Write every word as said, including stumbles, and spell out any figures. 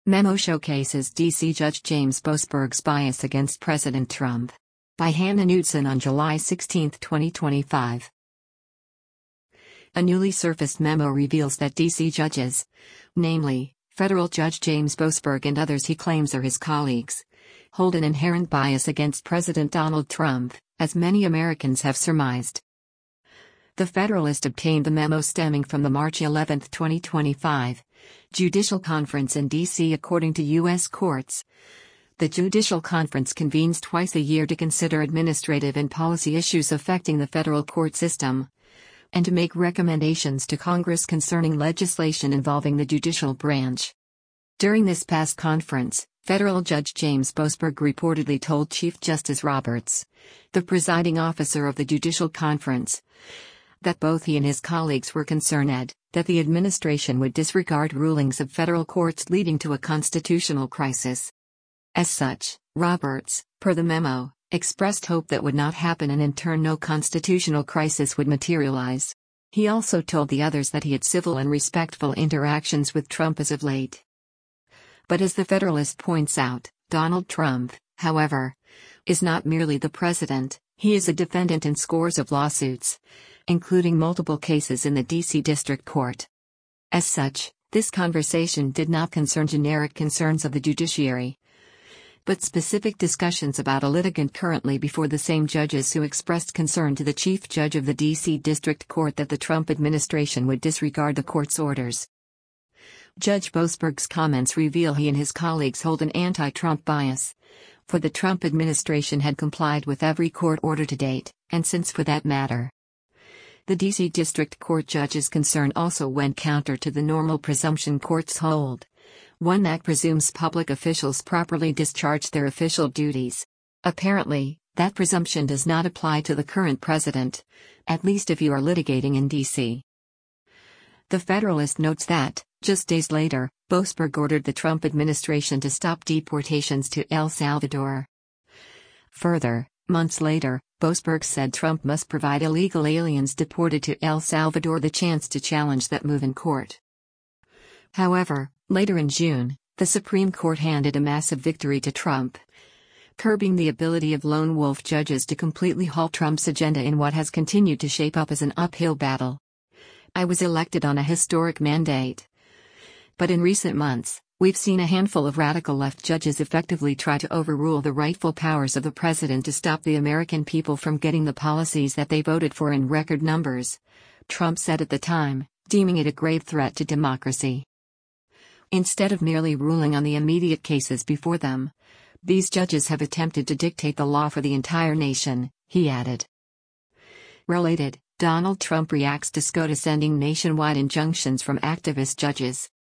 Memo showcases D C Judge James Boasberg's bias against President Trump. By Hannah Knudsen on July sixteenth, twenty twenty-five. A newly surfaced memo reveals that D C judges, namely, federal Judge James Boasberg and others he claims are his colleagues, hold an inherent bias against President Donald Trump, as many Americans have surmised. The Federalist obtained the memo stemming from the March eleventh, twenty twenty-five, Judicial Conference in D C. According to U S courts, the Judicial Conference convenes twice a year to consider administrative and policy issues affecting the federal court system, and to make recommendations to Congress concerning legislation involving the judicial branch. During this past conference, Federal Judge James Boasberg reportedly told Chief Justice Roberts, the presiding officer of the Judicial Conference, that both he and his colleagues were concerned that the administration would disregard rulings of federal courts leading to a constitutional crisis. As such, Roberts, per the memo, expressed hope that would not happen and in turn no constitutional crisis would materialize. He also told the others that he had civil and respectful interactions with Trump as of late. But as the Federalist points out, Donald Trump, however, is not merely the president, he is a defendant in scores of lawsuits, including multiple cases in the D C District Court. As such, this conversation did not concern generic concerns of the judiciary, but specific discussions about a litigant currently before the same judges who expressed concern to the chief judge of the D C District Court that the Trump administration would disregard the court's orders. Judge Boasberg's comments reveal he and his colleagues hold an anti-Trump bias, for the Trump administration had complied with every court order to date, and since for that matter. The D C District Court judge's concern also went counter to the normal presumption courts hold, one that presumes public officials properly discharge their official duties. Apparently, that presumption does not apply to the current president, at least if you are litigating in D C. The Federalist notes that, just days later, Boasberg ordered the Trump administration to stop deportations to El Salvador. Further, months later, Boasberg said Trump must provide illegal aliens deported to El Salvador the chance to challenge that move in court. However, later in June, the Supreme Court handed a massive victory to Trump, curbing the ability of lone wolf judges to completely halt Trump's agenda in what has continued to shape up as an uphill battle. I was elected on a historic mandate. But in recent months, we've seen a handful of radical left judges effectively try to overrule the rightful powers of the president to stop the American people from getting the policies that they voted for in record numbers, Trump said at the time, deeming it a grave threat to democracy. Instead of merely ruling on the immediate cases before them, these judges have attempted to dictate the law for the entire nation, he added. Related, Donald Trump reacts to SCOTUS sending nationwide injunctions from activist judges.